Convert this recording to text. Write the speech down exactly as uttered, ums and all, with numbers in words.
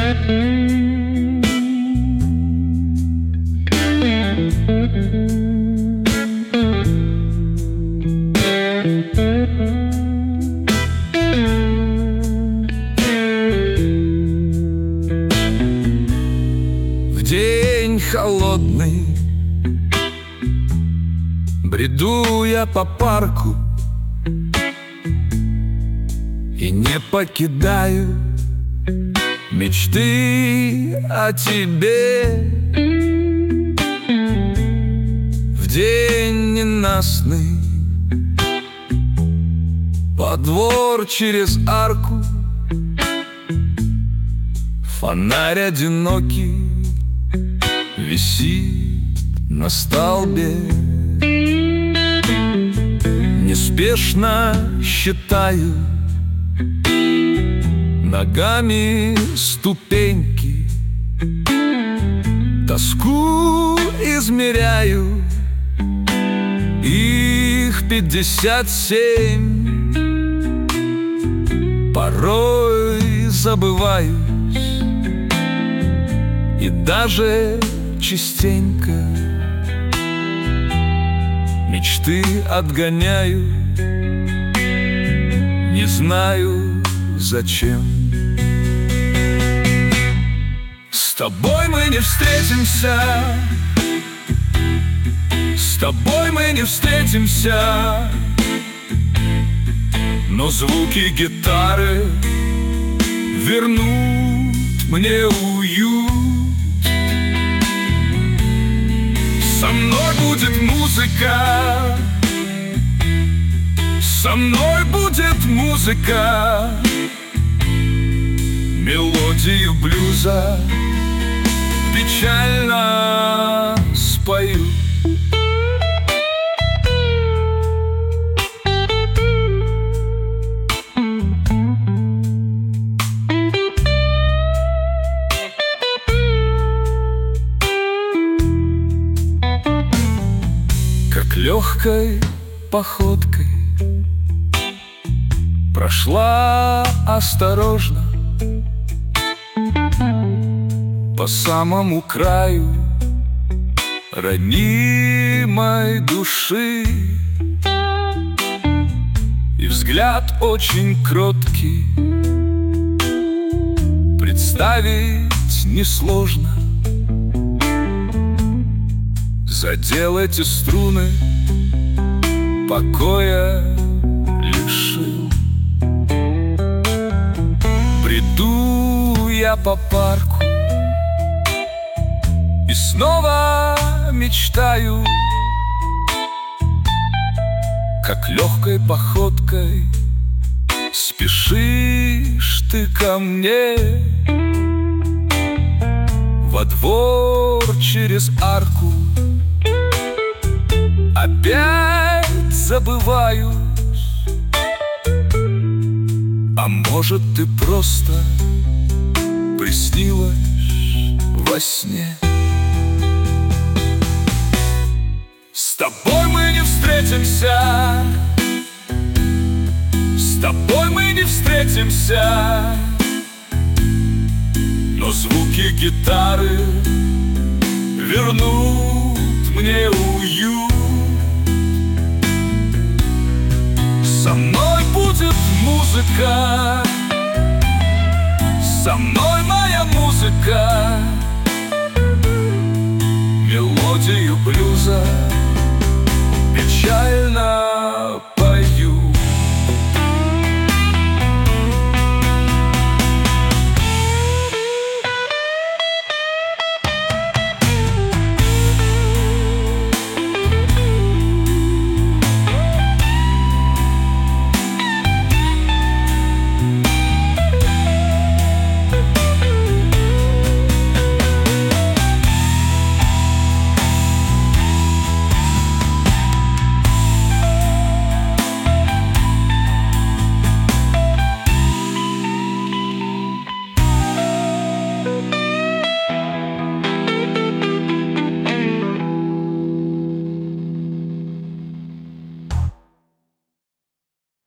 В день холодный бреду я по парку и не покидаю мечты о тебе. В день ненастный по двор через арку фонарь одинокий висит на столбе. Неспешно считаю ногами ступеньки, тоску измеряю, их пятьдесят семь. Порой забываюсь и даже частенько мечты отгоняю, не знаю зачем. С тобой мы не встретимся, с тобой мы не встретимся, но звуки гитары вернут мне уют. Со мной будет музыка, со мной будет музыка, мелодию блюза печально спою. Как легкой походкой прошла осторожно по самому краю ранимой души, и взгляд очень кроткий представить несложно. Задел эти струны, покоя лишил. Бреду я по парку и снова мечтаю, как легкой походкой спешишь ты ко мне. Во двор через арку опять забываюсь, а может, ты просто приснилась во сне. С тобой мы не встретимся, с тобой мы не встретимся, но звуки гитары вернут мне уют. Со мной будет музыка, со мной моя музыка,